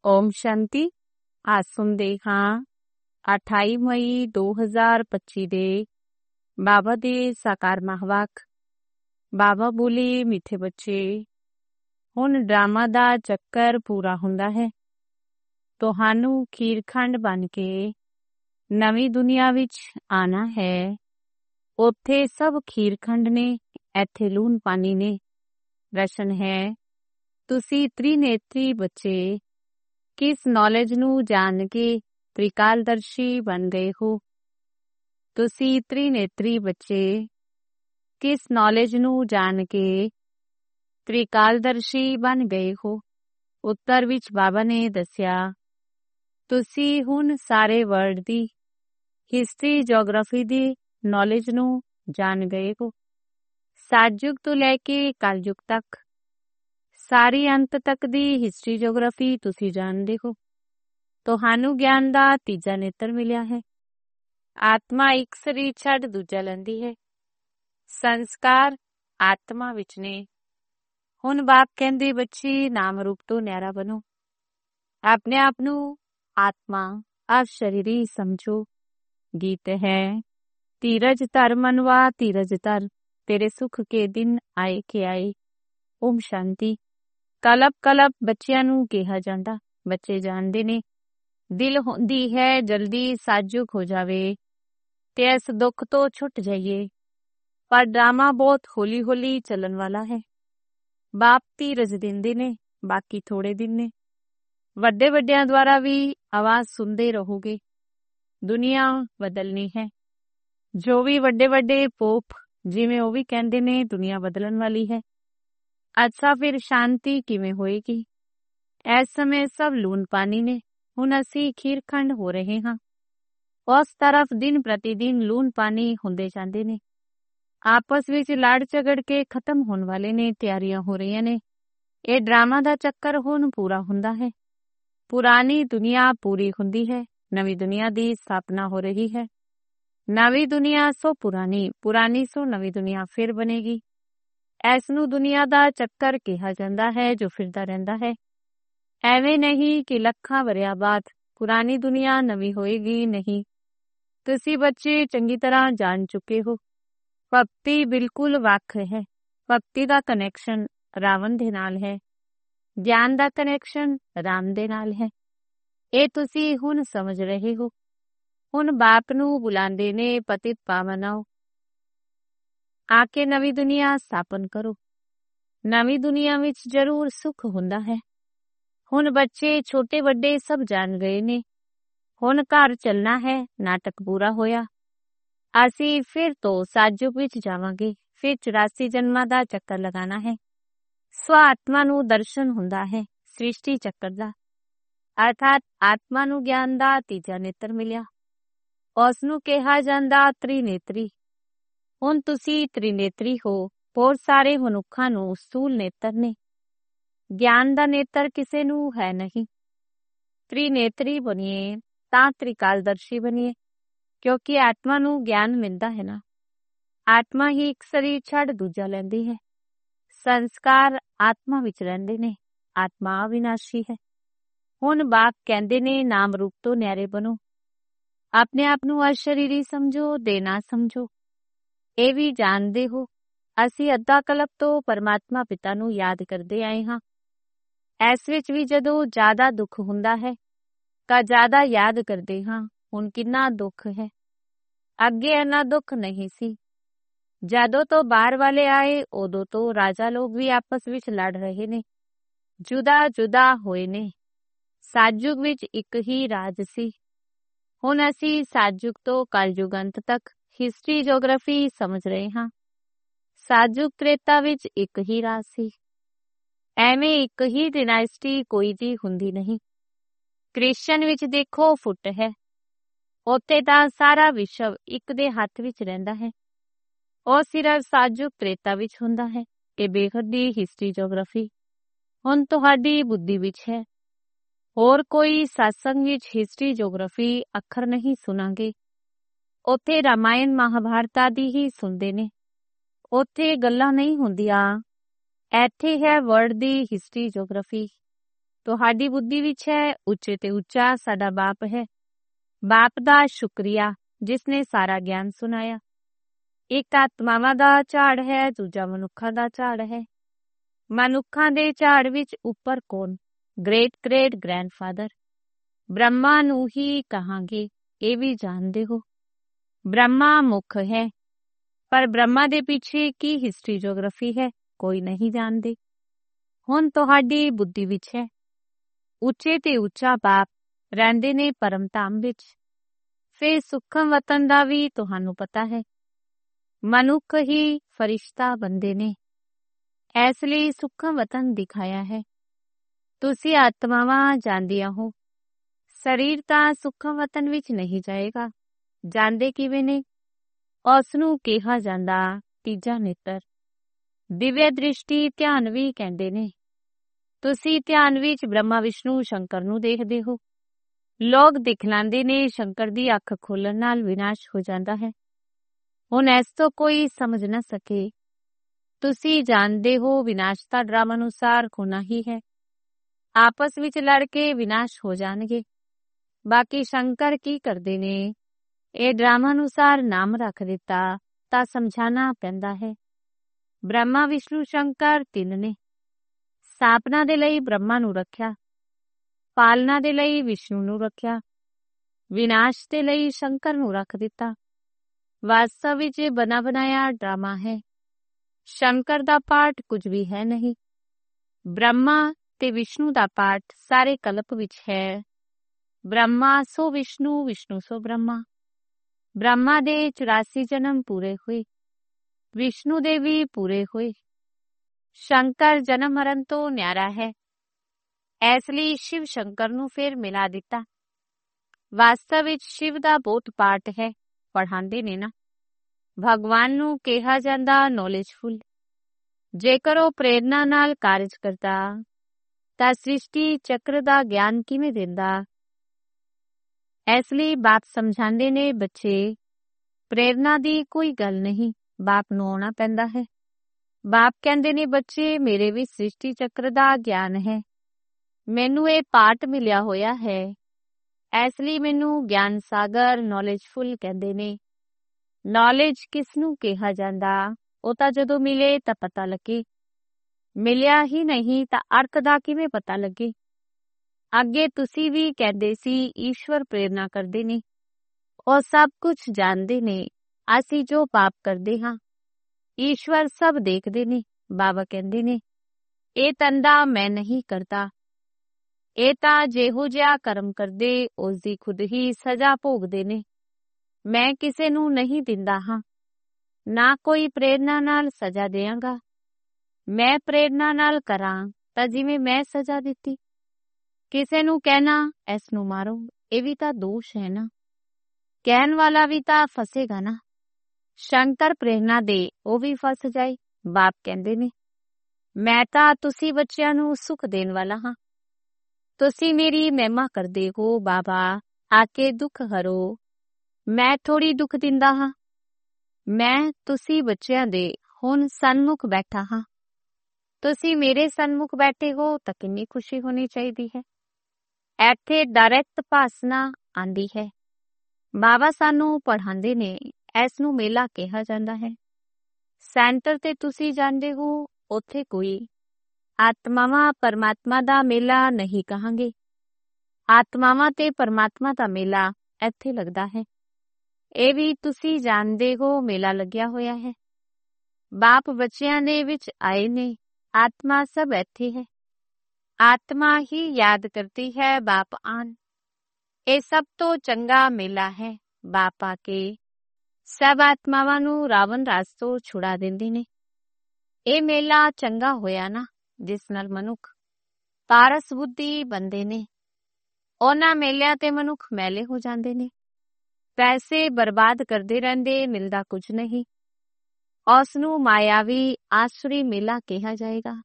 ਓਮ ਸ਼ਾਂਤੀ। ਅੱਜ ਸੁਣਦੇ ਹਾਂ 28 ਮਈ 2025 ਦੇ ਬਾਬਾ ਦੇ ਸਾਕਾਰ ਮਹਾਵਾਕ। ਬਾਬਾ ਬੋਲੇ, ਮਿੱਠੇ ਬੱਚੇ, ਹੁਣ ਡਰਾਮਾ ਦਾ ਚੱਕਰ ਪੂਰਾ ਹੁੰਦਾ ਹੈ। ਤੁਹਾਨੂੰ ਖੀਰਖੰਡ ਬਣ ਕੇ ਨਵੀਂ ਦੁਨੀਆ ਵਿੱਚ ਆਣਾ ਹੈ। ਉੱਥੇ ਸਭ ਖੀਰਖੰਡ ਨੇ, ਇੱਥੇ ਲੂਣ ਪਾਣੀ ਨੇ। ਪ੍ਰਸ਼ਨ ਹੈ, ਤੁਸੀਂ ਤ੍ਰਿਨੇਤਰੀ ਬੱਚੇ ਕਿਸ ਨੌਲੇਜ ਨੂੰ ਜਾਣ ਕੇ ਤ੍ਰਿਕਾਲਦਰਸ਼ੀ ਬਣ ਗਏ ਹੋ? ਤੁਸੀਂ ਤ੍ਰਿਨੇਤਰੀ ਬੱਚੇ ਕਿਸ ਨੌਲੇਜ ਨੂੰ ਜਾਣ ਕੇ ਤ੍ਰਿਕਾਲਦਰਸ਼ੀ ਬਣ ਗਏ ਹੋ? ਉੱਤਰ ਵਿੱਚ ਬਾਬਾ ਨੇ ਦੱਸਿਆ, ਤੁਸੀਂ ਹੁਣ ਸਾਰੇ ਵਰਲਡ ਦੀ ਹਿਸਟਰੀ, ਜੀਓਗ੍ਰਾਫੀ ਦੀ ਨੌਲੇਜ ਨੂੰ ਜਾਣ ਗਏ ਹੋ। ਸਤਯੁਗ ਤੋਂ ਲੈ ਕੇ ਕਲਯੁਗ ਤੱਕ ਸਾਰੀ ਅੰਤ ਤੱਕ ਦੀ ਹਿਸਟਰੀ, ਜੀਓਗ੍ਰਾਫੀ ਤੁਸੀਂ ਜਾਣਦੇ ਹੋ। ਤੁਹਾਨੂੰ ਗਿਆਨ ਦਾ ਤੀਜਾ ਨੇਤਰ ਮਿਲਿਆ ਹੈ। ਆਤਮਾ ਇੱਕ ਸਰੀਰ ਛੱਡ ਦੂਜਾ ਲੈਂਦੀ ਹੈ। ਸੰਸਕਾਰ ਆਤਮਾ ਵਿੱਚ ਨੇ। ਹੁਣ ਬਾਪ ਕਹਿੰਦੇ, ਬੱਚੇ ਨਾਮ ਰੂਪ ਤੋਂ ਨਿਆਰਾ ਬਣੋ। ਆਪਣੇ ਆਪ ਨੂੰ ਆਤਮਾ ਅਬ ਸ਼ਰੀਰੀ ਸਮਝੋ। ਗੀਤ ਹੈ, ਧੀਰਜ ਧਰ ਮਨਵਾ ਧੀਰਜ ਧਰ, ਤੇਰੇ ਸੁਖ ਕੇ ਦਿਨ ਆਏ ਕਿ ਆਏ। ਓਮ ਸ਼ਾਂਤੀ। ਕਲਪ ਕਲਪ ਬੱਚਿਆਂ ਨੂੰ ਕਿਹਾ ਜਾਂਦਾ। ਬੱਚੇ ਜਾਣਦੇ ਨੇ, ਦਿਲ ਹੁੰਦੀ ਹੈ ਜਲਦੀ ਸਾਜੁਕ ਹੋ ਜਾਵੇ ਤੇ ਇਸ ਦੁੱਖ ਤੋਂ ਛੁੱਟ ਜਾਈਏ, ਪਰ ਡਰਾਮਾ ਬਹੁਤ ਹੌਲੀ ਹੌਲੀ ਚੱਲਣ ਵਾਲਾ ਹੈ। ਬਾਪ ਧੀਰਜ ਦਿੰਦੇ ਨੇ, ਬਾਕੀ ਥੋੜੇ ਦਿਨ ਨੇ। ਵੱਡੇ ਵੱਡਿਆਂ ਦੁਆਰਾ ਵੀ ਆਵਾਜ਼ ਸੁਣਦੇ ਰਹੋਗੇ। ਦੁਨੀਆ ਬਦਲਣੀ ਹੈ। ਜੋ ਵੀ ਵੱਡੇ ਵੱਡੇ ਪੋਪ ਜਿਵੇਂ ਉਹ ਵੀ ਕਹਿੰਦੇ ਨੇ, ਦੁਨੀਆ ਬਦਲਣ ਵਾਲੀ ਹੈ। ਅੱਛਾ, ਫਿਰ ਸ਼ਾਂਤੀ ਕਿਵੇਂ ਹੋਏਗੀ? ਇਸ ਸਮੇਂ ਸਭ ਲੂਣ ਪਾਣੀ ਨੇ। ਹੁਣ ਅਸੀਂ ਖੀਰਖੰਡ ਹੋ ਰਹੇ ਹਾਂ। ਉਸ ਤਰਫ ਦਿਨ ਪ੍ਰਤੀ ਦਿਨ ਲੂਣ ਪਾਣੀ ਹੁੰਦੇ ਜਾਂਦੇ ਨੇ। ਆਪਸ ਵਿੱਚ ਲੜ ਝਗੜ ਕੇ ਖਤਮ ਹੋਣ ਵਾਲੇ ਨੇ। ਤਿਆਰੀਆਂ ਹੋ ਰਹੀਆਂ ਨੇ। ਇਹ ਡਰਾਮਾ ਦਾ ਚੱਕਰ ਹੁਣ ਪੂਰਾ ਹੁੰਦਾ ਹੈ। ਪੁਰਾਣੀ ਦੁਨੀਆ ਪੂਰੀ ਹੁੰਦੀ ਹੈ। ਨਵੀਂ ਦੁਨੀਆ ਦੀ ਸਥਾਪਨਾ ਹੋ ਰਹੀ ਹੈ। ਨਵੀਂ ਦੁਨੀਆ ਸੋ ਪੁਰਾਣੀ, ਪੁਰਾਣੀ ਸੋ ਨਵੀਂ ਦੁਨੀਆ ਫਿਰ ਬਣੇਗੀ। ਇਸ ਨੂੰ ਦੁਨੀਆ ਦਾ ਚੱਕਰ ਕਿਹਾ ਜਾਂਦਾ ਹੈ, ਜੋ ਫਿਰਦਾ ਰਹਿੰਦਾ ਹੈ। ਐਵੇਂ ਨਹੀਂ ਕਿ ਲੱਖਾਂ ਵਰ੍ਹਿਆਂ ਬਾਅਦ ਪੁਰਾਣੀ ਦੁਨੀਆ ਨਵੀਂ ਹੋਏਗੀ, ਨਹੀਂ। ਤੁਸੀਂ ਬੱਚੇ ਚੰਗੀ ਤਰ੍ਹਾਂ ਜਾਣ ਚੁੱਕੇ ਹੋ, ਭਗਤੀ ਬਿਲਕੁਲ ਵੱਖ ਹੈ। ਭਗਤੀ ਦਾ ਕਨੈਕਸ਼ਨ ਰਾਵਣ ਦੇ ਨਾਲ ਹੈ। ਗਿਆਨ ਦਾ ਕਨੈਕਸ਼ਨ ਰਾਮ ਦੇ ਨਾਲ ਹੈ। ਇਹ ਤੁਸੀਂ ਹੁਣ ਸਮਝ ਰਹੇ ਹੋ। ਹੁਣ ਬਾਪ ਨੂੰ ਬੁਲਾਉਂਦੇ ਨੇ, ਪਤਿਤ ਪਾਵਨ ਆਓ, ਆ ਕੇ ਨਵੀਂ ਦੁਨੀਆ ਸਥਾਪਨ ਕਰੋ। ਨਵੀਂ ਦੁਨੀਆ ਵਿੱਚ ਜ਼ਰੂਰ ਸੁੱਖ ਹੁੰਦਾ ਹੈ। ਹੁਣ ਬੱਚੇ ਛੋਟੇ ਵੱਡੇ ਸਭ ਜਾਣ ਗਏ ਨੇ। ਹੁਣ ਘਰ ਚੱਲਣਾ ਹੈ। ਨਾਟਕ ਪੂਰਾ ਹੋਇਆ। ਅਸੀਂ ਫਿਰ ਤੋਂ ਸਤਯੁਗ ਵਿੱਚ ਜਾਵਾਂਗੇ। ਫਿਰ 84 ਜਨਮਾਂ ਦਾ ਚੱਕਰ ਲਗਾਣਾ ਹੈ। ਸਵ ਆਤਮਾ ਨੂੰ ਦਰਸ਼ਨ ਹੁੰਦਾ ਹੈ, ਸ੍ਰਿਸ਼ਟੀ ਚੱਕਰ ਦਾ। ਅਰਥਾਤ ਆਤਮਾ ਨੂੰ ਗਿਆਨ ਦਾ ਤੀਜਾ ਨੇਤਰ ਮਿਲਿਆ। ਉਸ ਨੂੰ ਕਿਹਾ ਜਾਂਦਾ ਤ੍ਰਿਨੇਤਰੀ। ਹੁਣ ਤੁਸੀਂ ਤ੍ਰਿਨੇਤਰੀ ਹੋ। ਹੋਰ ਸਾਰੇ ਮਨੁੱਖਾਂ ਨੂੰ ਸਥੂਲ ਨੇਤਰ ਨੇ। ਗਿਆਨ ਦਾ ਨੇਤਰ ਕਿਸੇ ਨੂੰ ਹੈ ਨਹੀਂ। ਤ੍ਰਿਨੇਤਰੀ ਬਣੀਏ ਤਾਂ ਤ੍ਰਿਕਾਲਦਰਸ਼ੀ ਬਣੀਏ, ਕਿਉਂਕਿ ਆਤਮਾ ਨੂੰ ਗਿਆਨ ਮਿਲਦਾ ਹੈ ਨਾ। ਆਤਮਾ ਹੀ ਇੱਕ ਸਰੀਰ ਛੱਡ ਦੂਜਾ ਲੈਂਦੀ ਹੈ। ਸੰਸਕਾਰ ਆਤਮਾ ਵਿੱਚ ਰਹਿੰਦੇ ਨੇ। ਆਤਮਾ ਅਵਿਨਾਸ਼ੀ ਹੈ। ਹੁਣ ਬਾਪ ਕਹਿੰਦੇ ਨੇ, ਨਾਮ ਰੂਪ ਤੋਂ ਨਿਆਰੇ ਬਣੋ। ਆਪਣੇ ਆਪ ਨੂੰ ਅਸ਼ਰੀਰੀ ਸਮਝੋ, ਦੇਣਾ ਸਮਝੋ। ਇਹ ਵੀ ਜਾਣਦੇ ਹੋ, ਅਸੀਂ ਅੱਧਾ ਕਲਪ ਤੋਂ ਪਰਮਾਤਮਾ ਪਿਤਾ ਨੂੰ ਯਾਦ ਕਰਦੇ ਆਏ ਹਾਂ। ਇਸ ਵਿੱਚ ਵੀ ਜਦੋਂ ਜ਼ਿਆਦਾ ਦੁੱਖ ਹੁੰਦਾ ਹੈ ਤਾਂ ਜ਼ਿਆਦਾ ਯਾਦ ਕਰਦੇ ਹਾਂ। ਹੁਣ ਕਿੰਨਾ ਦੁੱਖ ਹੈ। ਅੱਗੇ ਇੰਨਾ ਦੁੱਖ ਨਹੀਂ ਸੀ। ਜਦੋਂ ਤੋਂ ਬਾਹਰ ਵਾਲੇ ਆਏ, ਉਦੋਂ ਤੋਂ ਰਾਜਾ ਲੋਕ ਵੀ ਆਪਸ ਵਿੱਚ ਲੜ ਰਹੇ ਨੇ, ਜੁਦਾ ਜੁਦਾ ਹੋਏ ਨੇ। ਸਤਯੁਗ ਵਿੱਚ ਇੱਕ ਹੀ ਰਾਜ ਸੀ। ਹੁਣ ਅਸੀਂ ਸਤਯੁਗ ਤੋਂ ਕਲਯੁਗ ਅੰਤ ਤੱਕ ਹਿਸਟਰੀ, ਜੀਓਗ੍ਰਾਫੀ ਸਮਝ ਰਹੇ ਹਾਂ। ਸਤਯੁਗ ਤ੍ਰੇਤਾ ਵਿੱਚ ਇੱਕ ਹੀ ਰਾਜ ਸੀ। ਐਵੇਂ ਇੱਕ ਹੀ ਡਿਨਾਇਸਟੀ ਕੋਈ ਵੀ ਹੁੰਦੀ ਨਹੀਂ। ਕ੍ਰਿਸਚਨ ਵਿੱਚ ਦੇਖੋ, ਫੁੱਟ ਹੈ। ਉੱਥੇ ਤਾਂ ਸਾਰਾ ਵਿਸ਼ਵ ਇੱਕ ਦੇ ਹੱਥ ਵਿੱਚ ਰਹਿੰਦਾ ਹੈ। ਉਹ ਸਿਰਫ ਸਤਯੁਗ ਤ੍ਰੇਤਾ ਵਿੱਚ ਹੁੰਦਾ ਹੈ। ਇਹ ਬੇਹੱਦ ਦੀ ਹਿਸਟਰੀ, ਜੀਓਗ੍ਰਾਫੀ ਹੁਣ ਤੁਹਾਡੀ ਬੁੱਧੀ ਵਿੱਚ ਹੈ। ਹੋਰ ਕੋਈ ਸਤਸੰਗ ਵਿੱਚ ਹਿਸਟਰੀ, ਜੀਓਗ੍ਰਾਫੀ ਅੱਖਰ ਨਹੀਂ ਸੁਣਾਂਗੇ। ਉੱਥੇ ਰਾਮਾਇਣ, ਮਹਾਭਾਰਤਾ ਦੀ ਹੀ ਸੁਣਦੇ ਨੇ। ਉੱਥੇ ਗੱਲਾਂ ਨਹੀਂ ਹੁੰਦੀਆਂ। ਇੱਥੇ ਹੈ ਵਰਲਡ ਦੀ ਹਿਸਟਰੀ, ਜੀਓਗ੍ਰਾਫੀ। ਤੁਹਾਡੀ ਬੁੱਧੀ ਵਿੱਚ ਹੈ। ਉੱਚੇ ਤੇ ਉੱਚਾ ਸਾਡਾ ਬਾਪ ਹੈ। ਬਾਪ ਦਾ ਸ਼ੁਕਰੀਆ ਜਿਸ ਨੇ ਸਾਰਾ ਗਿਆਨ ਸੁਣਾਇਆ। ਇੱਕ ਆਤਮਾਵਾਂ ਦਾ ਝਾੜ ਹੈ, ਦੂਜਾ ਮਨੁੱਖਾਂ ਦਾ ਝਾੜ ਹੈ। ਮਨੁੱਖਾਂ ਦੇ ਝਾੜ ਵਿੱਚ ਉੱਪਰ ਕੌਣ? ਗ੍ਰੇਟ ਗ੍ਰੇਟ ਗ੍ਰੈਂਡਫਾਦਰ ਬ੍ਰਹਮਾ ਨੂੰ ਹੀ ਕਹਾਂਗੇ। ਇਹ ਵੀ ਜਾਣਦੇ ਹੋ ਬ੍ਰਹਮਾ ਮੁੱਖ ਹੈ, ਪਰ ਬ੍ਰਹਮਾ ਦੇ ਪਿੱਛੇ ਕੀ ਹਿਸਟਰੀ ਜੀਓਗ੍ਰਾਫੀ ਹੈ ਕੋਈ ਨਹੀਂ ਜਾਣਦੇ। ਹੁਣ ਤੁਹਾਡੀ ਬੁੱਧੀ ਵਿੱਚ ਹੈ। ਉੱਚੇ ਤੇ ਉੱਚਾ ਬਾਪ ਰਹਿੰਦੇ ਨੇ ਪਰਮ ਧਾਮ ਵਿੱਚ। ਫਿਰ ਸੁਖਮ ਵਤਨ ਦਾ ਵੀ ਤੁਹਾਨੂੰ ਪਤਾ ਹੈ। ਮਨੁੱਖ ਹੀ ਫਰਿਸ਼ਤਾ ਬੰਦੇ ਨੇ, ਇਸ ਲਈ ਸੁਖਮ ਵਤਨ ਦਿਖਾਇਆ ਹੈ। ਤੁਸੀਂ ਆਤਮਾਵਾਂ ਜਾਂਦੀਆਂ ਹੋ। ਸਰੀਰ ਤਾਂ ਸੁਖਮ ਵਤਨ ਵਿੱਚ ਨਹੀਂ ਜਾਏਗਾ। ਜਾਂਦੇ ਕਿਵੇਂ ਨੇ? ਉਸ ਨੂੰ ਕਿਹਾ ਜਾਂਦਾ ਤੀਜਾ ਨੇਤਰ, ਦਿਵਯ ਦ੍ਰਿਸ਼ਟੀ ਧਿਆਨ ਵੀ ਕਹਿੰਦੇ ਨੇ। ਤੁਸੀਂ ਧਿਆਨ ਵਿੱਚ ਬ੍ਰਹਮਾ ਵਿਸ਼ਨੂੰ ਸ਼ੰਕਰ ਨੂੰ ਦੇਖਦੇ ਹੋ। ਲੋਕ ਦਿਖਲਾਉਂਦੇ ਨੇ ਸ਼ੰਕਰ ਦੀ ਅੱਖ ਖੋਲਣ ਨਾਲ ਵਿਨਾਸ਼ ਹੋ ਜਾਂਦਾ ਹੈ। ਹੁਣ ਇਸ ਤੋਂ ਕੋਈ ਸਮਝ ਨਾ ਸਕੇ। ਤੁਸੀਂ ਜਾਣਦੇ ਹੋ ਵਿਨਾਸ਼ ਦਾ ਡਰਾਮ ਅਨੁਸਾਰ ਹੋਣਾ ਹੀ ਹੈ। ਆਪਸ ਵਿੱਚ ਲੜ ਕੇ ਵਿਨਾਸ਼ ਹੋ ਜਾਣਗੇ। ਬਾਕੀ ਸ਼ੰਕਰ ਕੀ ਕਰਦੇ ਨੇ? ਇਹ ਡਰਾਮਾ ਅਨੁਸਾਰ ਨਾਮ ਰੱਖ ਦਿੱਤਾ ਤਾਂ ਸਮਝਾਣਾ ਪੈਂਦਾ ਹੈ। ਬ੍ਰਹਮਾ ਵਿਸ਼ਨੂੰ ਸ਼ੰਕਰ ਤਿੰਨ ਨੇ। ਸਥਾਪਨਾ ਦੇ ਲਈ ਬ੍ਰਹਮਾ ਨੂੰ ਰੱਖਿਆ, ਪਾਲਣਾ ਦੇ ਲਈ ਵਿਸ਼ਨੂੰ ਨੂੰ ਰੱਖਿਆ, ਵਿਨਾਸ਼ ਦੇ ਲਈ ਸ਼ੰਕਰ ਨੂੰ ਰੱਖ ਦਿੱਤਾ। ਵਾਸਤਵ ਵਿੱਚ ਇਹ ਬਣਾ ਬਣਾਇਆ ਡਰਾਮਾ ਹੈ। ਸ਼ੰਕਰ ਦਾ ਪਾਠ ਕੁਝ ਵੀ ਹੈ ਨਹੀਂ। ਬ੍ਰਹਮਾ ਤੇ ਵਿਸ਼ਨੂੰ ਦਾ ਪਾਠ ਸਾਰੇ ਕਲਪ ਵਿੱਚ ਹੈ। ਬ੍ਰਹਮਾ ਸੋ ਵਿਸ਼ਨੂੰ, ਵਿਸ਼ਨੂੰ ਸੋ ਬ੍ਰਹਮਾ। ਬ੍ਰਹਮਾ ਦੇ 84 ਜਨਮ ਪੂਰੇ ਹੋਏ, ਵਿਸ਼ਨੂੰ ਦੇ ਵੀ ਪੂਰੇ ਹੋਏ। ਸ਼ੰਕਰ ਜਨਮ ਮਰਨ ਤੋਂ ਨਿਆਰਾ ਹੈ, ਇਸ ਲਈ ਸ਼ਿਵ ਸ਼ੰਕਰ ਨੂੰ ਫਿਰ ਮਿਲਾ ਦਿੱਤਾ। ਵਾਸਤਵ ਵਿੱਚ ਸ਼ਿਵ ਦਾ ਬਹੁਤ ਪਾਠ ਹੈ, ਪੜ੍ਹਾਉਂਦੇ ਨੇ ਨਾ। ਭਗਵਾਨ ਨੂੰ ਕਿਹਾ ਜਾਂਦਾ ਨੌਲੇਜਫੁਲ। ਜੇਕਰ ਉਹ ਪ੍ਰੇਰਨਾ ਨਾਲ ਕਾਰਜ ਕਰਦਾ ਤਾਂ ਸ੍ਰਿਸ਼ਟੀ ਚੱਕਰ ਦਾ ਗਿਆਨ ਕਿਵੇਂ ਦਿੰਦਾ? ਇਸ ਲਈ ਬਾਪ ਸਮਝਾਉਂਦੇ ਨੇ ਬੱਚੇ, ਪ੍ਰੇਰਨਾ ਦੀ ਕੋਈ ਗੱਲ ਨਹੀਂ, ਬਾਪ ਨੂੰ ਆਉਣਾ ਪੈਂਦਾ ਹੈ। ਬਾਪ ਕਹਿੰਦੇ ਨੇ ਬੱਚੇ ਮੇਰੇ ਵੀ ਸ੍ਰਿਸ਼ਟੀ ਚੱਕਰ ਦਾ ਗਿਆਨ ਹੈ, ਮੈਨੂੰ ਇਹ ਪਾਠ ਮਿਲਿਆ ਹੋਇਆ ਹੈ, ਇਸ ਲਈ ਮੈਨੂੰ ਗਿਆਨ ਸਾਗਰ ਨੌਲੇਜਫੁਲ ਕਹਿੰਦੇ ਨੇ। ਨੌਲੇਜ ਕਿਸ ਨੂੰ ਕਿਹਾ ਜਾਂਦਾ? ਉਹ ਤਾਂ ਜਦੋਂ ਮਿਲੇ ਤਾਂ ਪਤਾ ਲੱਗੇ, ਮਿਲਿਆ ਹੀ ਨਹੀਂ ਤਾਂ ਅਰਥ ਦਾ ਕਿਵੇਂ ਪਤਾ ਲੱਗੇ? ਅੱਗੇ ਤੁਸੀਂ ਵੀ ਕਹਿੰਦੇ ਸੀ ਈਸ਼ਵਰ ਪ੍ਰੇਰਨਾ ਕਰਦੇ ਨੇ, ਉਹ ਸਭ ਕੁਝ ਜਾਣਦੇ ਨੇ। ਅਸੀਂ ਜੋ ਪਾਪ ਕਰਦੇ ਹਾਂ ਈਸ਼ਵਰ ਸਭ ਦੇਖਦੇ ਨੇ। ਬਾਬਾ ਕਹਿੰਦੇ ਨੇ ਇਹ ਧੰਦਾ ਮੈਂ ਨਹੀਂ ਕਰਦਾ, ਇਹ ਤਾਂ ਜਿਹੋ ਜਿਹਾ ਕਰਮ ਕਰਦੇ ਉਸ ਦੀ ਖੁਦ ਹੀ ਸਜ਼ਾ ਭੋਗਦੇ ਨੇ। ਮੈਂ ਕਿਸੇ ਨੂੰ ਨਹੀਂ ਦਿੰਦਾ ਹਾਂ, ਨਾ ਕੋਈ ਪ੍ਰੇਰਨਾ ਨਾਲ ਸਜ਼ਾ ਦਿਆਂਗਾ। ਮੈਂ ਪ੍ਰੇਰਨਾ ਨਾਲ ਕਰਾਂ ਤਾਂ ਜਿਵੇਂ ਮੈਂ ਸਜ਼ਾ ਦਿੱਤੀ। ਕਿਸੇ ਨੂੰ ਕਹਿਣਾ ਇਸ ਨੂੰ ਮਾਰੋ, ਇਹ ਵੀ ਤਾਂ ਦੋਸ਼ ਹੈ ਨਾ। ਕਹਿਣ ਵਾਲਾ ਵੀ ਤਾਂ ਫਸੇਗਾ ਨਾ। ਸ਼ੰਕਰ ਪ੍ਰੇਰਨਾ ਦੇ, ਉਹ ਵੀ ਫਸ ਜਾਏ। ਬਾਪ ਕਹਿੰਦੇ ਨੇ ਮੈਂ ਤਾਂ ਤੁਸੀਂ ਬੱਚਿਆਂ ਨੂੰ ਸੁਖ ਦੇਣ ਵਾਲਾ ਹਾਂ। ਤੁਸੀਂ ਮੇਰੀ ਮਹਿਮਾ ਕਰਦੇ ਹੋ। ਬਾਬਾ ਆ ਕੇ ਦੁੱਖ ਹਰੋ। ਮੈਂ ਥੋੜੀ ਦੁੱਖ ਦਿੰਦਾ ਹਾਂ। ਮੈਂ ਤੁਸੀਂ ਬੱਚਿਆਂ ਦੇ ਹੁਣ ਸਨਮੁਖ ਬੈਠਾ ਹਾਂ। ਤੁਸੀਂ ਮੇਰੇ ਸਨਮੁਖ ਬੈਠੇ ਹੋ ਤਾਂ ਕਿੰਨੀ ਖੁਸ਼ੀ ਹੋਣੀ ਚਾਹੀਦੀ ਹੈ। ਇੱਥੇ ਡਾਇਰੈਕਟ ਭਾਸ਼ਨਾ ਆਂਦੀ ਹੈ। ਬਾਬਾ ਸਾਨੂੰ ਪੜ੍ਹਾਉਂਦੇ ਨੇ, ਇਸ ਨੂੰ ਮੇਲਾ ਕਿਹਾ ਜਾਂਦਾ ਹੈ। ਸੈਂਟਰ ਤੇ ਤੁਸੀਂ ਜਾਂਦੇ ਹੋ, ਉੱਥੇ ਕੋਈ ਆਤਮਾਵਾਂ ਪਰਮਾਤਮਾ ਦਾ ਮੇਲਾ ਨਹੀਂ ਕਹਾਂਗੇ। ਆਤਮਾਵਾਂ ਤੇ ਪਰਮਾਤਮਾ ਦਾ ਮੇਲਾ ਇੱਥੇ ਲੱਗਦਾ ਹੈ। ਇਹ ਵੀ ਤੁਸੀਂ ਜਾਣਦੇ ਹੋ, ਮੇਲਾ ਲੱਗਿਆ ਹੋਇਆ ਹੈ। ਬਾਪ ਬੱਚਿਆਂ ਦੇ ਵਿੱਚ ਆਏ ਨੇ, ਆਤਮਾ ਸਭ ਇੱਥੇ ਹੈ। ਆਤਮਾ ਹੀ ਯਾਦ ਕਰਤੀ ਹੈ ਬਾਪ ਆਨ। ਇਹ ਸਭ ਤੋਂ ਚੰਗਾ ਮੇਲਾ ਹੈ। ਬਾਪ ਆ ਕੇ ਸਭ ਆਤਮਾਵਾਂ ਨੂੰ ਰਾਵਣ ਰਾਜ ਤੋਂ ਛੁਡਾ ਦਿੰਦੇ ਨੇ। ਇਹ ਮੇਲਾ ਚੰਗਾ ਹੋਇਆ ਨਾ, ਜਿਸ ਨਾਲ ਮਨੁੱਖ ਪਾਰਸ ਬੁੱਧੀ ਬਣਦੇ ਨੇ। ਉਹਨਾਂ ਮੇਲਿਆਂ ਤੇ ਮਨੁੱਖ ਮੈਲੇ ਹੋ ਜਾਂਦੇ ਨੇ, ਪੈਸੇ ਬਰਬਾਦ ਕਰਦੇ ਰਹਿੰਦੇ, ਮਿਲਦਾ ਕੁਝ ਨਹੀਂ। ਉਸ ਨੂੰ ਮਾਇਆਵੀ ਆਸੁਰੀ ਮੇਲਾ ਕਿਹਾ ਜਾਏਗਾ।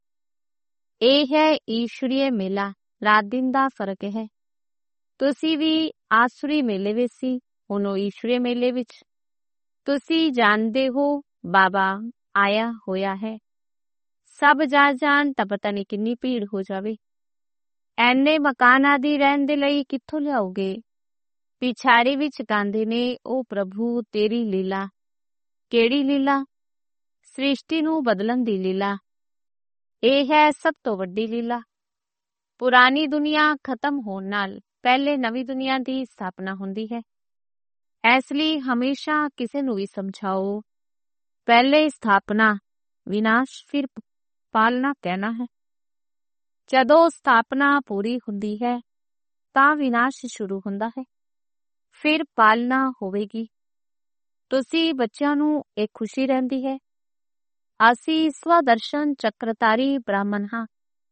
ਇਹ ਹੈ ਈਸ਼ਵਰੀਏ ਮੇਲਾ, ਰਾਤ ਦਿਨ ਦਾ ਫਰਕ ਹੈ। ਤੁਸੀਂ ਵੀ ਆਸੁਰੀ ਮੇਲੇ ਵਿੱਚ ਸੀ, ਹੁਣ ਉਹ ਈਸ਼ਵਰੀ ਮੇਲੇ ਵਿੱਚ। ਤੁਸੀਂ ਜਾਣਦੇ ਹੋ ਬਾਬਾ ਆਇਆ ਹੋਇਆ ਹੈ। ਸਭ ਜਾ ਜਾਣ ਤਾਂ ਪਤਾ ਨਹੀਂ ਕਿੰਨੀ ਭੀੜ ਹੋ ਜਾਵੇ। ਐਨੇ ਮਕਾਨ ਆਦਿ ਰਹਿਣ ਦੇ ਲਈ ਕਿੱਥੋਂ ਲਿਆਓਗੇ? ਪਿਛਾੜੀ ਵਿੱਚ ਗਾਉਂਦੇ ਨੇ, ਉਹ ਪ੍ਰਭੂ ਤੇਰੀ ਲੀਲਾ। ਕਿਹੜੀ ਲੀਲਾ? ਸ੍ਰਿਸ਼ਟੀ ਨੂੰ ਬਦਲਣ ਦੀ ਲੀਲਾ। ਇਹ ਹੈ ਸਭ ਤੋਂ ਵੱਡੀ ਲੀਲਾ। ਪੁਰਾਣੀ ਦੁਨੀਆ ਖਤਮ ਹੋਣ ਨਾਲ ਪਹਿਲੇ ਨਵੀਂ ਦੁਨੀਆ ਦੀ ਸਥਾਪਨਾ ਹੁੰਦੀ ਹੈ। ਇਸ ਲਈ ਹਮੇਸ਼ਾ ਕਿਸੇ ਨੂੰ ਵੀ ਸਮਝਾਓ, ਪਹਿਲੇ ਸਥਾਪਨਾ, ਵਿਨਾਸ਼, ਫਿਰ ਪਾਲਣਾ ਕਹਿਣਾ ਹੈ। ਜਦੋਂ ਸਥਾਪਨਾ ਪੂਰੀ ਹੁੰਦੀ ਹੈ ਤਾਂ ਵਿਨਾਸ਼ ਸ਼ੁਰੂ ਹੁੰਦਾ ਹੈ, ਫਿਰ ਪਾਲਣਾ ਹੋਵੇਗੀ। ਤੁਸੀਂ ਬੱਚਿਆਂ ਨੂੰ ਇਹ ਖੁਸ਼ੀ ਰਹਿੰਦੀ ਹੈ, ਅਸੀਂ ਸਵਦਰਸ਼ਨ ਚੱਕਰਧਾਰੀ ਬ੍ਰਾਹਮਣ ਹਾਂ,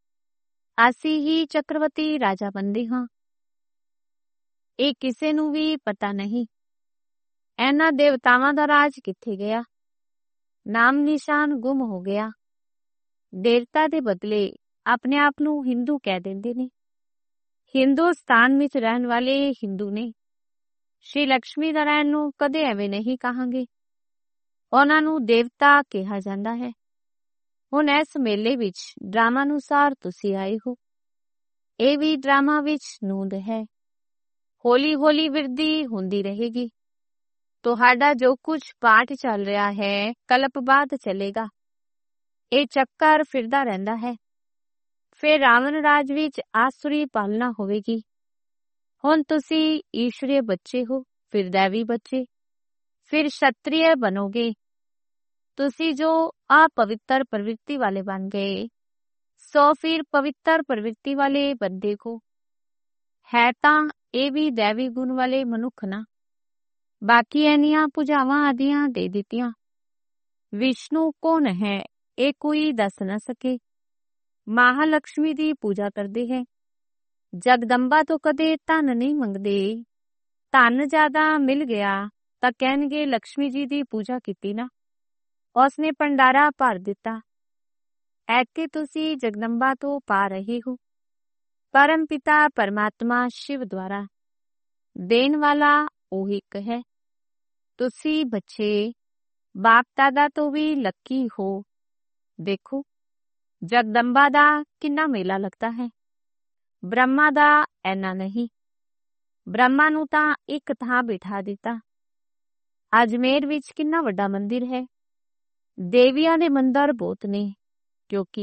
ਅਸੀਂ ਹੀ ਚੱਕਰਵਰਤੀ ਰਾਜਾ ਬਣਦੇ ਹਾਂ। ਇਹ ਕਿਸੇ ਨੂੰ ਵੀ ਪਤਾ ਨਹੀਂ ਇਹਨਾਂ ਦੇਵਤਾਵਾਂ ਦਾ ਰਾਜ ਕਿੱਥੇ ਗਿਆ, ਨਾਮ ਨਿਸ਼ਾਨ ਗੁੰਮ ਹੋ ਗਿਆ। ਦੇਵਤਾ ਦੇ ਬਦਲੇ ਆਪਣੇ ਆਪ ਨੂੰ ਹਿੰਦੂ ਕਹਿ ਦਿੰਦੇ ਨੇ। ਹਿੰਦੁਸਤਾਨ ਵਿੱਚ ਰਹਿਣ ਵਾਲੇ ਹਿੰਦੂ ਨੇ। ਸ਼੍ਰੀ ਲਕਸ਼ਮੀ ਨਾਰਾਇਣ ਨੂੰ ਕਦੇ ਐਵੇਂ ਨਹੀਂ ਕਹਾਂਗੇ, ਉਹਨਾਂ ਨੂੰ ਦੇਵਤਾ ਕਿਹਾ ਜਾਂਦਾ ਹੈ। ਹੁਣ ਇਸ ਮੇਲੇ ਵਿੱਚ ਡਰਾਮਾ ਅਨੁਸਾਰ ਤੁਸੀਂ ਆਏ ਹੋ, ਇਹ ਵੀ ਡਰਾਮਾ ਵਿੱਚ ਨੂੰਦ ਹੈ। ਹੌਲੀ ਹੌਲੀ ਵਿਰਧੀ ਹੁੰਦੀ ਰਹੇਗੀ। ਤੁਹਾਡਾ ਜੋ ਕੁਝ ਪਾਠ ਚੱਲ ਰਿਹਾ ਹੈ ਕਲਪ ਬਾਅਦ ਚੱਲੇਗਾ। ਇਹ ਚੱਕਰ ਫਿਰਦਾ ਰਹਿੰਦਾ ਹੈ। ਫਿਰ ਰਾਵਣ ਰਾਜ ਵਿੱਚ ਆਸੁਰੀ ਪਾਲਣਾ ਹੋਵੇਗੀ। ਹੁਣ ਤੁਸੀਂ ਈਸ਼ਵਰੀ ਬੱਚੇ ਹੋ, ਫਿਰ ਦੈਵੀ ਬੱਚੇ, ਫਿਰ ਸ਼ਤਰੀਏ ਬਣੋਗੇ। ਤੁਸੀਂ ਜੋ ਅਪਵਿੱਤਰ ਪ੍ਰਵਿਰਤੀ ਵਾਲੇ ਬਣ ਗਏ ਸੋ ਫਿਰ ਪਵਿੱਤਰ ਪ੍ਰਵਿਰਤੀ ਵਾਲੇ ਬੰਦੇ ਕੋ ਹੈ ਤਾਂ ਇਹ ਵੀ ਦੈਵੀ ਗੁਣ ਵਾਲੇ ਮਨੁੱਖ ਨਾ। ਬਾਕੀ ਐਨੀਆਂ ਭੁਜਾਵਾਂ ਆਦੀਆਂ ਦੇ ਦਿੱਤੀਆਂ। ਵਿਸ਼ਨੂੰ ਕੌਣ ਹੈ ਇਹ ਕੋਈ ਦੱਸ ਨਾ ਸਕੇ। ਮਹਾਲਕਸ਼ਮੀ ਦੀ ਪੂਜਾ ਕਰਦੇ ਹੈ। ਜਗਦੰਬਾ ਤੋਂ ਕਦੇ ਧਨ ਨਹੀਂ ਮੰਗਦੇ। ਧਨ ਜ਼ਿਆਦਾ ਮਿਲ ਗਿਆ ਤਾਂ ਕਹਿਣਗੇ ਲਕਸ਼ਮੀ ਜੀ ਦੀ ਪੂਜਾ ਕੀਤੀ ਨਾ, ਉਸਨੇ ਭੰਡਾਰਾ ਭਰ ਦਿੱਤਾ। ਐਥੇ ਤੁਸੀਂ ਜਗਦੰਬਾ ਤੋਂ ਪਾ ਰਹੇ ਹੋ। ਪਰਮ ਪਿਤਾ ਪਰਮਾਤਮਾ ਸ਼ਿਵ ਦੁਆਰਾ ਦੇਣ ਵਾਲਾ ਉਹ ਇੱਕ ਹੈ। ਤੁਸੀਂ ਬੱਚੇ ਬਾਪ ਦਾਦਾ ਤੋਂ ਵੀ ਲੱਕੀ ਹੋ। ਦੇਖੋ ਜਗਦੰਬਾ ਦਾ ਕਿੰਨਾ ਮੇਲਾ ਲੱਗਦਾ ਹੈ, ਬ੍ਰਹਮਾ ਦਾ ਐਨਾ ਨਹੀਂ। ਬ੍ਰਹਮਾ ਨੂੰ ਤਾਂ ਇੱਕ ਥਾਂ ਬਿਠਾ ਦਿੱਤਾ। ਅਜਮੇਰ ਵਿੱਚ ਕਿੰਨਾ ਵੱਡਾ ਮੰਦਿਰ ਹੈ। ਦੇਵੀਆਂ ਦੇ ਮੰਦਰ ਬਹੁਤ ਨੇ, ਕਿਉਂਕਿ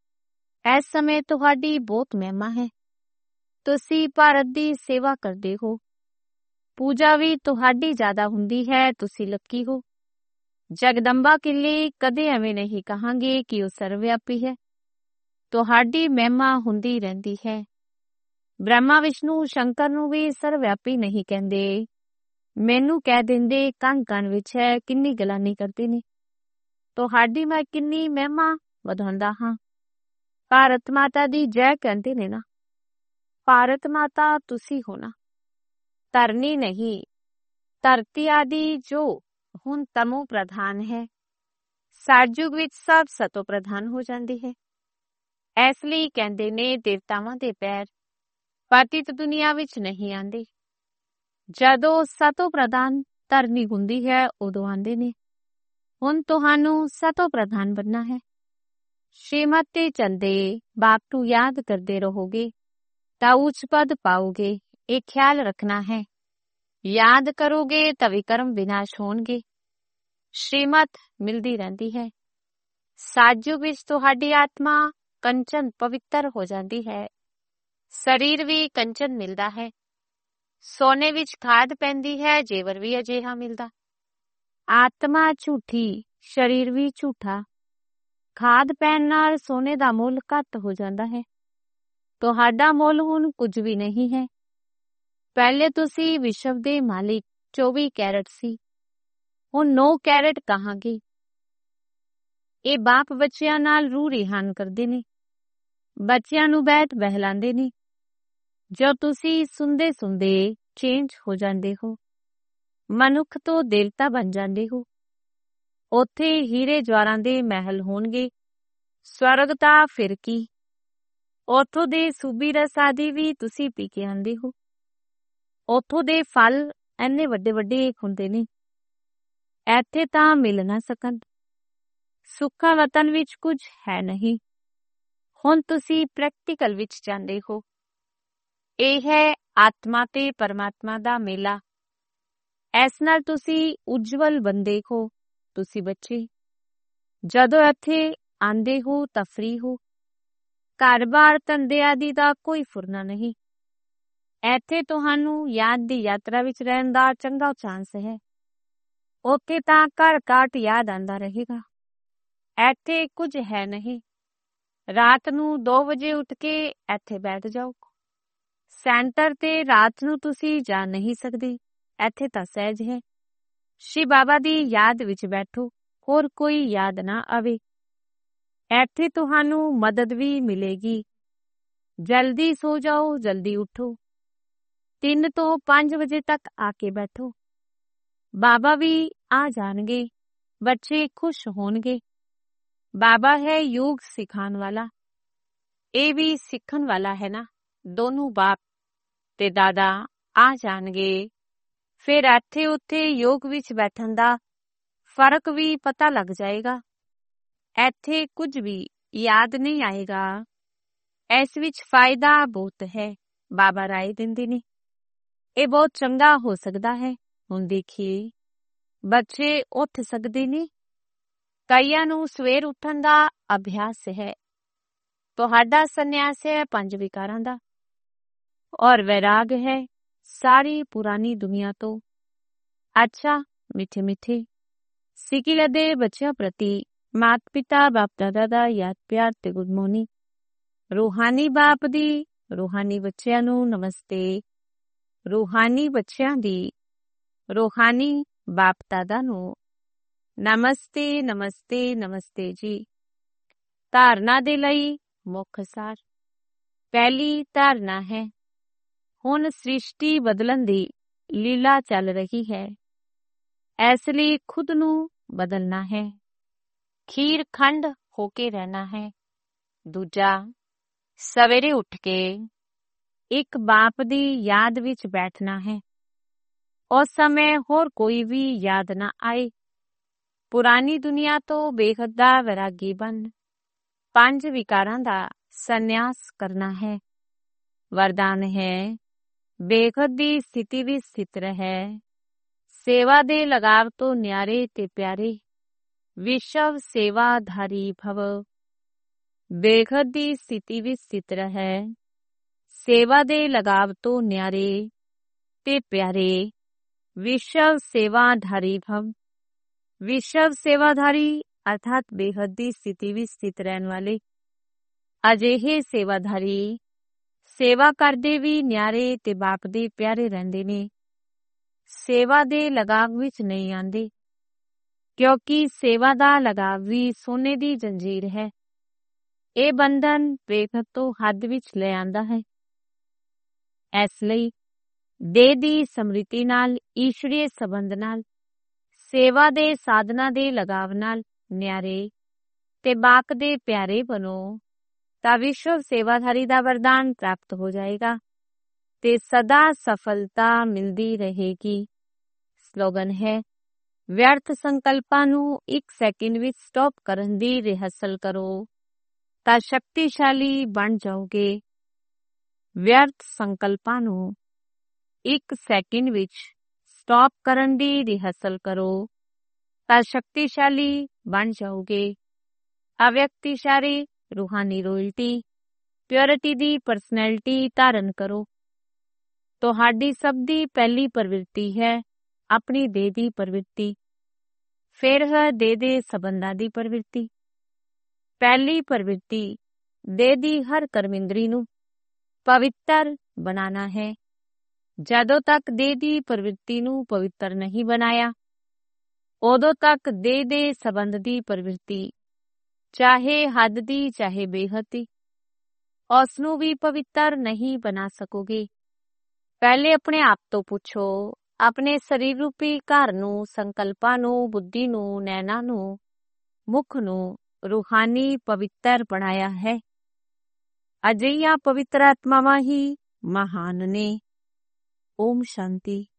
ਇਸ ਸਮੇਂ ਤੁਹਾਡੀ ਬਹੁਤ ਮਹਿਮਾ ਹੈ। ਤੁਸੀਂ ਭਾਰਤ ਦੀ ਸੇਵਾ ਕਰਦੇ ਹੋ। ਪੂਜਾ ਵੀ ਤੁਹਾਡੀ ਜ਼ਿਆਦਾ ਹੁੰਦੀ ਹੈ। ਤੁਸੀਂ ਲੱਕੀ ਹੋ। ਜਗਦੰਬਾ ਕਿਲੇ ਕਦੇ ਐਵੇਂ ਨਹੀਂ ਕਹਾਂਗੇ ਕਿ ਉਹ ਸਰਵਵਿਆਪੀ ਹੈ। ਤੁਹਾਡੀ ਮਹਿਮਾ ਹੁੰਦੀ ਰਹਿੰਦੀ ਹੈ। ਬ੍ਰਹਮਾ ਵਿਸ਼ਨੂੰ ਸ਼ੰਕਰ ਨੂੰ ਵੀ ਸਰਵਵਿਆਪੀ ਨਹੀਂ ਕਹਿੰਦੇ। ਮੈਨੂੰ ਕਹਿ ਦਿੰਦੇ ਕਣ ਕਣ ਵਿੱਚ ਹੈ। ਕਿੰਨੀ ਗਲਾਨੀ ਕਰਦੇ ਨੇ। ਤੁਹਾਡੀ ਮੈਂ ਕਿੰਨੀ ਮਹਿਮਾ ਵਧਾਉਂਦਾ ਹਾਂ। ਭਾਰਤ ਮਾਤਾ ਦੀ ਜੈ ਕਹਿੰਦੇ ਨੇ ਨਾ। ਭਾਰਤ ਮਾਤਾ ਤੁਸੀਂ ਹੋ ਨਾ, ਧਰਨੀ ਨਹੀਂ। ਧਰਤੀ ਆਦਿ ਜੋ ਹੁਣ ਤਮੋ ਪ੍ਰਧਾਨ ਹੈ, ਸਤਯੁਗ ਵਿੱਚ ਸਭ ਸਤੋ ਪ੍ਰਧਾਨ ਹੋ ਜਾਂਦੀ ਹੈ। ਇਸ ਲਈ ਕਹਿੰਦੇ ਨੇ ਦੇਵਤਾਵਾਂ ਦੇ ਪੈਰ ਪਤਿਤ ਦੁਨੀਆ ਵਿੱਚ ਨਹੀਂ ਆਉਂਦੇ। ਜਦੋਂ ਸਤੋ ਪ੍ਰਧਾਨ ਧਰਨੀ ਹੁੰਦੀ ਹੈ ਉਦੋਂ ਆਉਂਦੇ ਨੇ। ਹੁਣ ਤੁਹਾਨੂੰ ਸਤੋ ਪ੍ਰਧਾਨ ਬਣਨਾ ਹੈ। ਸ਼੍ਰੀਮਤ ਤੇ ਚਲਦੇ ਬਾਪ ਨੂੰ ਯਾਦ ਕਰਦੇ ਰਹੋਗੇ ਤਾਂ ਉੱਚ ਪਦ ਪਾਓਗੇ। ਇਹ ਖਿਆਲ ਰੱਖਣਾ ਹੈ। ਯਾਦ ਕਰੋਗੇ ਤਾਂ ਵਿਕਰਮ ਵਿਨਾਸ਼ ਹੋਣਗੇ। ਸ਼੍ਰੀਮਤ ਮਿਲਦੀ ਰਹਿੰਦੀ ਹੈ। ਸਤਯੁਗ ਵਿੱਚ ਤੁਹਾਡੀ ਆਤਮਾ ਕੰਚਨ ਪਵਿੱਤਰ ਹੋ ਜਾਂਦੀ ਹੈ। ਸਰੀਰ ਵੀ ਕੰਚਨ ਮਿਲਦਾ ਹੈ। ਸੋਨੇ ਵਿੱਚ ਖਾਦ ਪੈਂਦੀ ਹੈ, ਜੇਵਰ ਵੀ ਅਜਿਹਾ ਮਿਲਦਾ। ਆਤਮਾ ਝੂਠੀ, ਸਰੀਰ ਵੀ ਝੂਠਾ। ਖਾਦ ਪੈਣ ਨਾਲ ਸੋਨੇ ਦਾ ਮੁੱਲ ਘੱਟ ਹੋ ਜਾਂਦਾ ਹੈ। ਤੁਹਾਡਾ ਮੁੱਲ ਹੁਣ ਕੁਝ ਵੀ ਨਹੀਂ ਹੈ। ਪਹਿਲੇ ਤੁਸੀਂ ਵਿਸ਼ਵ ਦੇ ਮਾਲਿਕ 24 ਕੈਰਟ ਸੀ, ਹੁਣ 9 ਕੈਰਟ ਕਹਾਂਗੇ। ਇਹ ਬਾਪ ਬੱਚਿਆਂ ਨਾਲ ਰੂਹ ਰਿਹਾਨ ਕਰਦੇ ਨੇ। ਬੱਚਿਆਂ ਨੂੰ ਬੈਠ ਬਹਿਲਾਂਦੇ ਨੇ। ਜੋ ਤੁਸੀਂ ਸੁਣਦੇ ਸੁਣਦੇ ਚੇਂਜ ਹੋ ਜਾਂਦੇ ਹੋ, ਮਨੁੱਖ ਤੋਂ ਦੇਵਤਾ ਬਣ ਜਾਂਦੇ ਹੋ। ਉੱਥੇ ਹੀਰੇ ਜਵਾਹਰਾਂ ਦੇ ਮਹਿਲ ਹੋਣਗੇ। ਸਵਰਗ ਤਾਂ ਫਿਰ ਕੀ, ਉੱਥੋਂ ਦੇ ਸੂਬੀ ਰਸ ਆਦਿ ਵੀ ਤੁਸੀਂ ਪੀ ਕੇ ਆਂਦੇ ਹੋ। ਉੱਥੋਂ ਦੇ ਫਲ ਇੰਨੇ ਵੱਡੇ ਵੱਡੇ ਹੁੰਦੇ ਨੇ, ਇੱਥੇ ਤਾਂ ਮਿਲ ਨਾ ਸਕਣ। ਸੁੱਖਾ ਵਤਨ ਵਿੱਚ ਕੁਝ ਹੈ ਨਹੀਂ। ਹੁਣ ਤੁਸੀਂ ਪ੍ਰੈਕਟੀਕਲ ਵਿੱਚ ਜਾਂਦੇ ਹੋ। ਇਹ ਹੈ ਆਤਮਾ ਤੇ ਪਰਮਾਤਮਾ ਦਾ ਮੇਲਾ। ਇਸ ਨਾਲ ਤੁਸੀਂ ਉਜਵਲ ਬੰਦੇ ਹੋ। ਤੁਸੀਂ ਬੱਚੇ ਜਦੋਂ ਇੱਥੇ ਆਂਦੇ ਹੋ ਤਾਂ ਫ੍ਰੀ ਹੋ। ਘਰ-ਬਾਰ ਧੰਦੇ ਆਦਿ ਦਾ ਕੋਈ ਫੁਰਨਾ ਨਹੀਂ। ਇੱਥੇ ਤੁਹਾਨੂੰ ਯਾਦ ਦੀ ਯਾਤਰਾ ਵਿੱਚ ਰਹਿਣ ਦਾ ਚੰਗਾ ਚਾਂਸ ਹੈ। ਉੱਥੇ ਤਾਂ ਘਰ-ਘਾਟ ਯਾਦ ਆਂਦਾ ਰਹੇਗਾ। ਇੱਥੇ ਕੁਝ ਹੈ ਨਹੀਂ। ਰਾਤ ਨੂੰ 2 ਵਜੇ ਉੱਠ ਕੇ ਇੱਥੇ ਬੈਠ ਜਾਓ। ਸੈਂਟਰ ਤੇ ਰਾਤ ਨੂੰ ਤੁਸੀਂ ਜਾ ਨਹੀਂ ਸਕਦੇ। ਇੱਥੇ ਤਾਂ ਸਹਿਜ ਹੈ। ਸ਼੍ਰੀ ਬਾਬਾ ਦੀ ਯਾਦ ਵਿੱਚ ਬੈਠੋ, ਹੋਰ ਕੋਈ ਯਾਦ ਨਾ ਆਵੇ। ਇੱਥੇ ਤੁਹਾਨੂੰ ਮਦਦ ਵੀ ਮਿਲੇਗੀ। ਜਲਦੀ ਸੋ ਜਾਓ, ਜਲਦੀ ਉੱਠੋ। 3 ਤੋਂ 5 ਵਜੇ ਤੱਕ ਆ ਕੇ ਬੈਠੋ। ਬਾਬਾ ਵੀ ਆ ਜਾਣਗੇ। ਬੱਚੇ ਖੁਸ਼ ਹੋਣਗੇ। ਬਾਬਾ ਹੈ ਯੋਗ ਸਿਖਾਉਣ ਵਾਲਾ। ਇਹ ਵੀ ਸਿੱਖਣ ਵਾਲਾ ਹੈ ਨਾ। ਦੋਨੋਂ ਬਾਪ ਤੇ ਦਾਦਾ ਆ ਜਾਣਗੇ। ਫਿਰ ਇੱਥੇ ਉੱਥੇ ਯੋਗ ਵਿੱਚ ਬੈਠਣ ਦਾ ਫਰਕ ਵੀ ਪਤਾ ਲੱਗ ਜਾਏਗਾ। ਇੱਥੇ ਕੁਝ ਵੀ ਯਾਦ ਨਹੀਂ ਆਏਗਾ। ਇਸ ਵਿੱਚ ਫਾਇਦਾ ਬਹੁਤ ਹੈ। ਬਾਬਾ ਰਾਏ ਦਿੰਦੇ ਨੇ। ਇਹ ਬਹੁਤ ਚੰਗਾ ਹੋ ਸਕਦਾ ਹੈ। ਹੁਣ ਦੇਖੀਏ, ਬੱਚੇ ਉੱਠ ਸਕਦੇ ਨੇ। ਕਈਆਂ ਨੂੰ ਸਵੇਰ ਉੱਠਣ ਦਾ ਅਭਿਆਸ ਹੈ। ਤੁਹਾਡਾ ਸੰਨਿਆਸ ਹੈ 5 ਵਿਕਾਰਾਂ ਦਾ ਔਰ ਵੈਰਾਗ ਹੈ ਸਾਰੀ ਪੁਰਾਣੀ ਦੁਨੀਆ ਤੋਂ। ਅੱਛਾ, ਮਿੱਠੇ ਮਿੱਠੇ ਸਿੱਕਿਲ ਦੇ ਬੱਚਿਆਂ ਪ੍ਰਤੀ ਮਾਤਾ ਪਿਤਾ ਬਾਪ ਦਾਦਾ ਦਾ ਯਾਦ ਪਿਆਰ ਤੇ ਗੁੱਡ ਮਾਰਨਿੰਗ। ਰੂਹਾਨੀ ਬਾਪ ਦੀ ਰੂਹਾਨੀ ਬੱਚਿਆਂ ਨੂੰ ਨਮਸਤੇ। ਰੂਹਾਨੀ ਬੱਚਿਆਂ ਦੀ ਰੂਹਾਨੀ ਬਾਪ ਦਾਦਾ ਨੂੰ ਨਮਸਤੇ ਨਮਸਤੇ ਨਮਸਤੇ ਜੀ। ਧਾਰਨਾ ਦੇ ਲਈ ਮੁੱਖ ਸਾਰ। ਪਹਿਲੀ ਧਾਰਨਾ ਹੈ, ਹੁਣ ਸ੍ਰਿਸ਼ਟੀ ਬਦਲਣ ਦੀ ਲੀਲਾ ਚੱਲ ਰਹੀ ਹੈ। ਇਸ ਲਈ ਖੁਦ ਨੂੰ ਬਦਲਣਾ ਹੈ। ਖੀਰ ਖੰਡ ਹੋ ਕੇ ਰਹਿਣਾ ਹੈ। ਦੂਜਾ, ਸਵੇਰੇ ਉੱਠ ਕੇ ਇੱਕ ਬਾਪ ਦੀ ਯਾਦ ਵਿੱਚ ਬੈਠਣਾ ਹੈ। ਉਸ ਸਮੇਂ ਹੋਰ ਕੋਈ ਵੀ ਯਾਦ ਨਾ ਆਏ। ਪੁਰਾਣੀ ਦੁਨੀਆ ਤੋਂ ਬੇਹੱਦ ਦਾ ਵੈਰਾਗੀ ਬਣ 5 ਵਿਕਾਰਾਂ ਦਾ ਸੰਨਿਆਸ ਕਰਨਾ ਹੈ। ਵਰਦਾਨ ਹੈ, ਬੇਹੱਦ ਦੀ ਸਥਿਤੀ ਵਿੱਚ ਸਥਿਤ ਰਹਿ। ਸੇਵਾ ਦੇ ਲਗਾਵ ਤੋਂ ਨਿਆਰੇ ਤੇ ਪਿਆਰੇ ਵਿਸ਼ਵ ਸੇਵਾਧਾਰੀ ਭਵ। ਬੇਹੱਦ ਦੀ ਸਥਿਤੀ ਵਿੱਚ ਸਥਿਤ ਰਹਿ। ਸੇਵਾ ਦੇ ਲਗਾਵ ਤੋਂ ਨਿਆਰੇ ਤੇ ਪਿਆਰੇ ਵਿਸ਼ਵ ਸੇਵਾਧਾਰੀ ਭਵ। ਵਿਸ਼ਵ ਸੇਵਾਧਾਰੀ ਅਰਥਾਤ ਬੇਹੱਦ ਦੀ ਸਥਿਤੀ ਵਿੱਚ ਸਥਿਤ ਰਹਿਣ ਵਾਲੇ। ਅਜਿਹੇ ਸੇਵਾਧਾਰੀ ਸੇਵਾ ਕਰਦੇ ਵੀ ਨਿਆਰੇ ਤੇ ਬਾਪ ਦੇ ਪਿਆਰੇ ਰਹਿੰਦੇ ਨੇ। ਸੇਵਾ ਦੇ ਲਗਾਵ ਵਿੱਚ ਨਹੀਂ ਆਉਂਦੇ, ਕਿਉਂਕਿ ਸੇਵਾ ਦਾ ਲਗਾਵ ਵੀ ਸੋਨੇ ਦੀ ਜੰਜੀਰ ਹੈ। ਇਹ ਬੰਧਨ ਬੇਹੱਦ ਤੋਂ ਹੱਦ ਵਿੱਚ ਲੈ ਆਂਦਾ ਹੈ। ਇਸ ਲਈ ਦੇਹ ਦੀ ਸਮ੍ਰਿਤੀ ਨਾਲ, ਈਸ਼ਵਰੀ ਸੰਬੰਧ ਨਾਲ, ਸੇਵਾ ਦੇ ਸਾਧਨਾ ਦੇ ਲਗਾਵ ਨਾਲ ਨਿਆਰੇ ਤੇ ਬਾਪ ਦੇ ਪਿਆਰੇ ਬਣੋ ਤਾਂ ਵਿਸ਼ਵ ਸੇਵਾਧਾਰੀ ਦਾ ਵਰਦਾਨ ਪ੍ਰਾਪਤ ਹੋ ਜਾਏਗਾ ਤੇ ਸਦਾ ਸਫਲਤਾ ਮਿਲਦੀ ਰਹੇਗੀ। ਸਲੋਗਨ ਹੈ, ਵਿਅਰਥ ਸੰਕਲਪਾਂ ਨੂੰ 1 ਸੈਕਿੰਡ ਵਿੱਚ ਸਟਾਪ ਕਰਨ ਦੀ ਰਿਹਰਸਲ ਕਰੋ ਤਾਂ ਸ਼ਕਤੀਸ਼ਾਲੀ ਬਣ ਜਾਓਗੇ। ਵਿਅਰਥ ਸੰਕਲਪਾਂ ਨੂੰ 1 ਸੈਕਿੰਡ ਵਿੱਚ ਸਟਾਪ ਕਰਨ ਦੀ ਰਿਹਰਸਲ ਕਰੋ ਤਾਂ ਸ਼ਕਤੀਸ਼ਾਲੀ ਬਣ ਜਾਓਗੇ। ਅਵਿਅਕਤ ਇਸ਼ਾਰੇ ਰੂਹਾਨੀ ਰੋਇਲਟੀ, ਪਿਓਰਿਟੀ ਦੀ ਪਰਸਨੈਲਿਟੀ ਧਾਰਨ ਕਰੋ। ਤੁਹਾਡੀ ਸਭ ਦੀ ਪਹਿਲੀ ਪ੍ਰਵਿਰਤੀ ਹੈ ਆਪਣੀ ਦੇਹ ਦੀ ਪ੍ਰਵਿਰਤੀ, ਫਿਰ ਹੈ ਦੇਹ ਦੇ ਸੰਬੰਧਾਂ ਦੀ ਪ੍ਰਵਿਰਤੀ। ਪਹਿਲੀ ਪ੍ਰਵਿਰਤੀ ਦੇਹ ਦੀ ਹਰ ਕਰਮਿੰਦਰੀ ਨੂੰ ਪਵਿੱਤਰ ਬਣਾਉਣਾ ਹੈ। ਜਦੋਂ ਤੱਕ ਦੇਹ ਦੀ ਪ੍ਰਵਿਰਤੀ ਨੂੰ ਪਵਿੱਤਰ ਨਹੀਂ ਬਣਾਇਆ, ਉਦੋਂ ਤੱਕ ਦੇਹ ਦੇ ਸੰਬੰਧ ਦੀ ਪ੍ਰਵਿਰਤੀ ਚਾਹੇ ਹੱਦ ਦੀ ਚਾਹੇ ਬੇਹੱਦ ਦੀ, ਉਸ ਨੂੰ ਵੀ ਪਵਿੱਤਰ ਨਹੀਂ ਬਣਾ ਸਕੋਗੇ। ਪਹਿਲੇ ਆਪਣੇ ਆਪ ਤੋਂ ਪੁੱਛੋ, ਆਪਣੇ ਸਰੀਰ ਰੂਪੀ ਘਰ ਨੂੰ, ਸੰਕਲਪਾਂ ਨੂੰ, ਬੁੱਧੀ ਨੂੰ, ਨੈਣਾ ਨੂੰ, ਮੁਖ ਨੂੰ ਰੂਹਾਨੀ ਪਵਿੱਤਰ ਬਣਾਇਆ ਹੈ। ਅਜਿਹੀਆਂ ਪਵਿੱਤਰ ਆਤਮਾਵਾਂ ਹੀ ਮਹਾਨ ਨੇ। ਓਮ ਸ਼ਾਂਤੀ।